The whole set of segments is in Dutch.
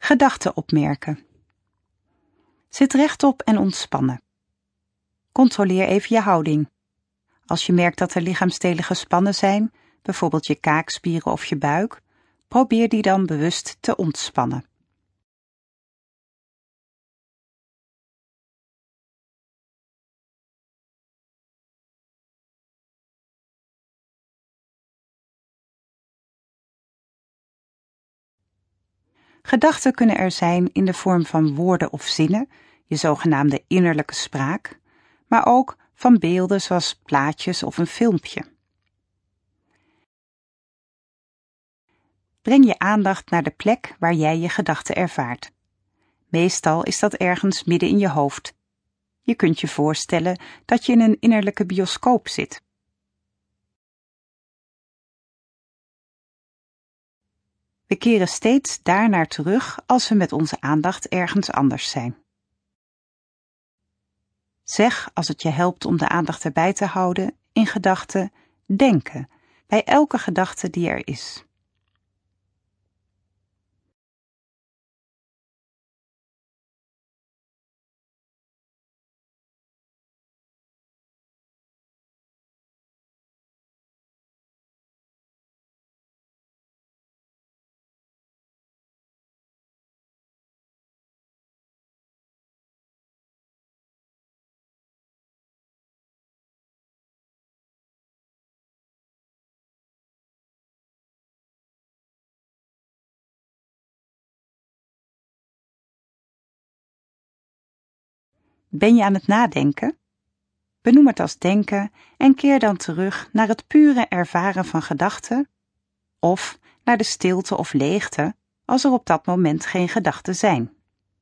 Gedachten opmerken. Zit rechtop en ontspannen. Controleer even je houding. Als je merkt dat de lichaamsdelen gespannen zijn, bijvoorbeeld je kaakspieren of je buik, probeer die dan bewust te ontspannen. Gedachten kunnen er zijn in de vorm van woorden of zinnen, je zogenaamde innerlijke spraak, maar ook van beelden zoals plaatjes of een filmpje. Breng je aandacht naar de plek waar jij je gedachten ervaart. Meestal is dat ergens midden in je hoofd. Je kunt je voorstellen dat je in een innerlijke bioscoop zit. We keren steeds daarnaar terug als we met onze aandacht ergens anders zijn. Zeg, als het je helpt om de aandacht erbij te houden, in gedachten denken, bij elke gedachte die er is. Ben je aan het nadenken? Benoem het als denken en keer dan terug naar het pure ervaren van gedachten of naar de stilte of leegte als er op dat moment geen gedachten zijn.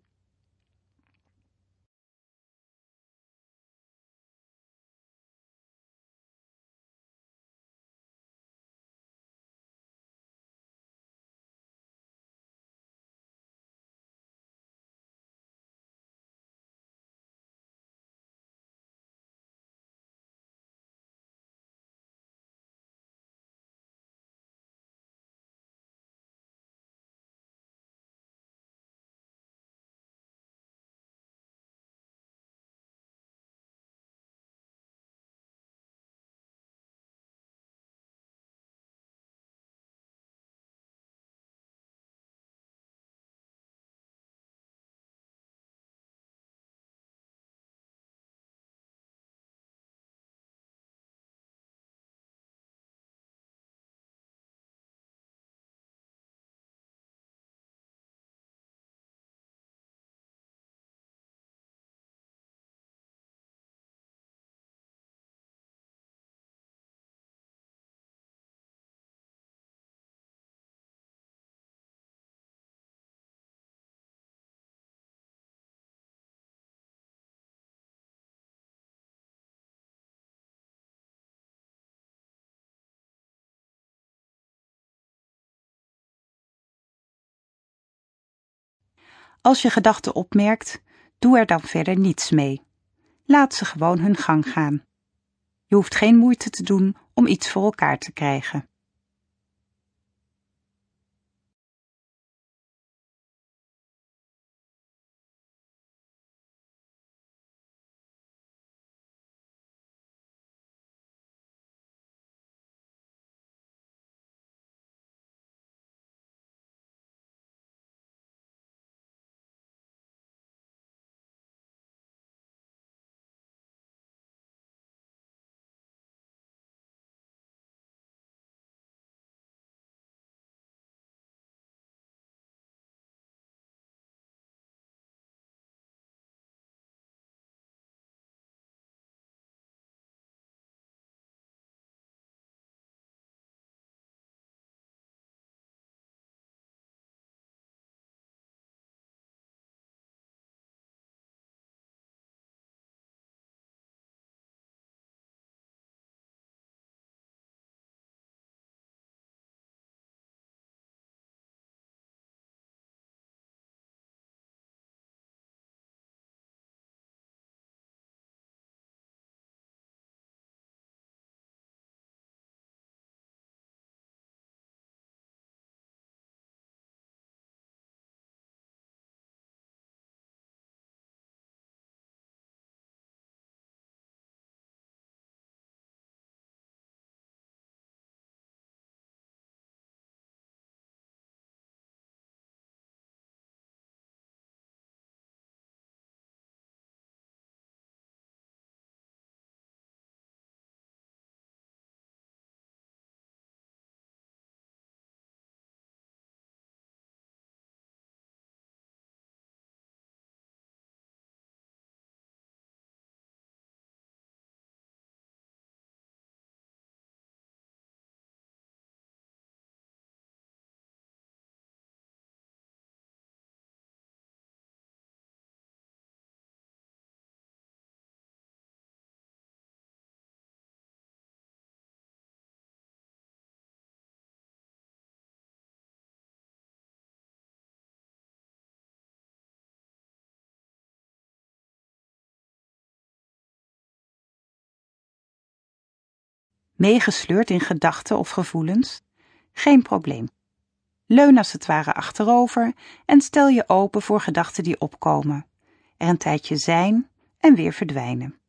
Als je gedachten opmerkt, doe er dan verder niets mee. Laat ze gewoon hun gang gaan. Je hoeft geen moeite te doen om iets voor elkaar te krijgen. Meegesleurd in gedachten of gevoelens? Geen probleem. Leun als het ware achterover en stel je open voor gedachten die opkomen, er een tijdje zijn en weer verdwijnen.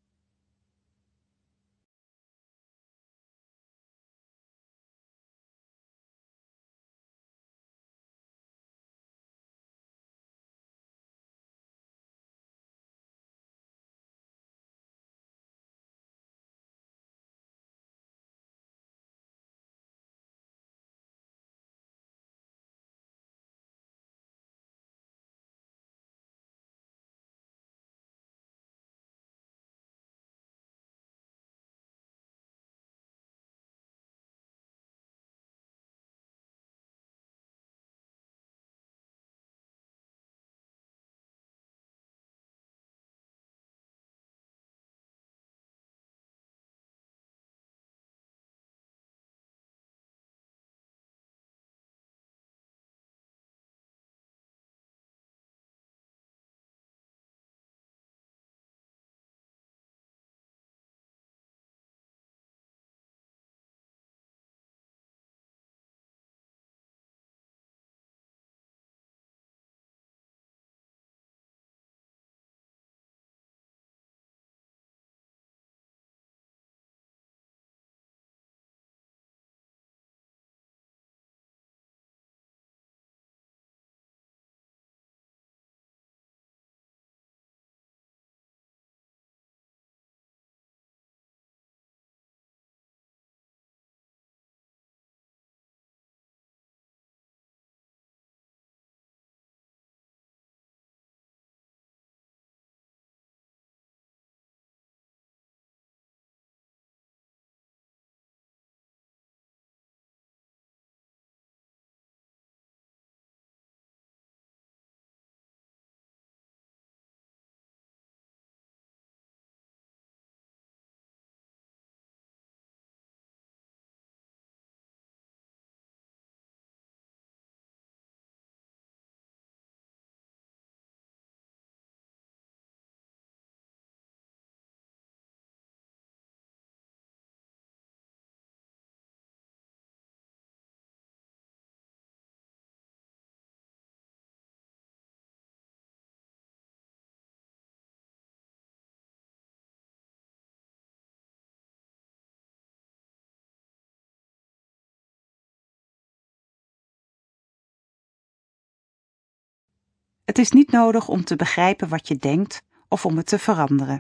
Het is niet nodig om te begrijpen wat je denkt of om het te veranderen.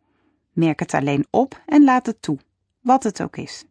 Merk het alleen op en laat het toe, wat het ook is.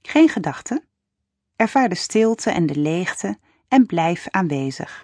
Geen gedachten. Ervaar de stilte en de leegte en blijf aanwezig.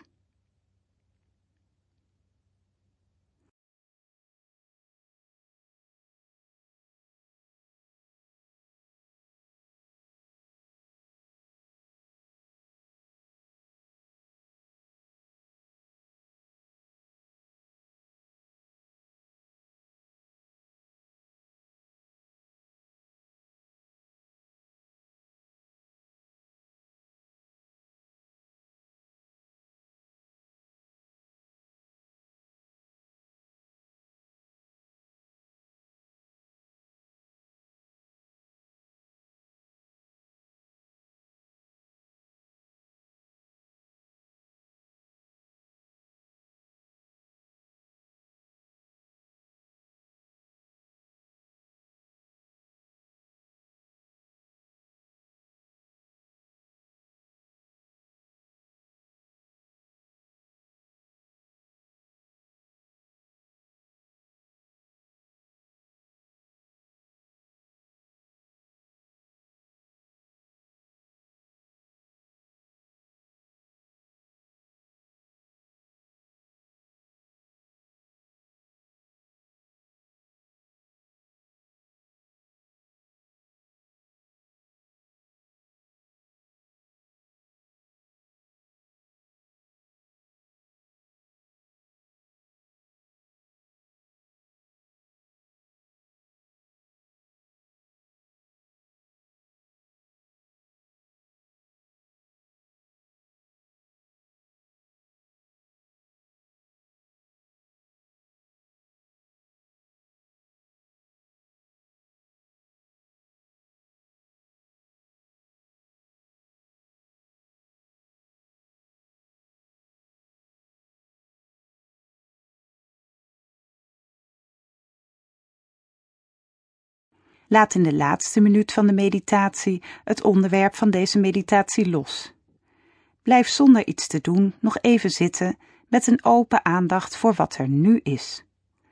Laat in de laatste minuut van de meditatie het onderwerp van deze meditatie los. Blijf zonder iets te doen nog even zitten met een open aandacht voor wat er nu is.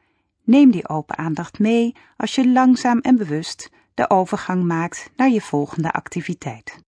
Neem die open aandacht mee als je langzaam en bewust de overgang maakt naar je volgende activiteit.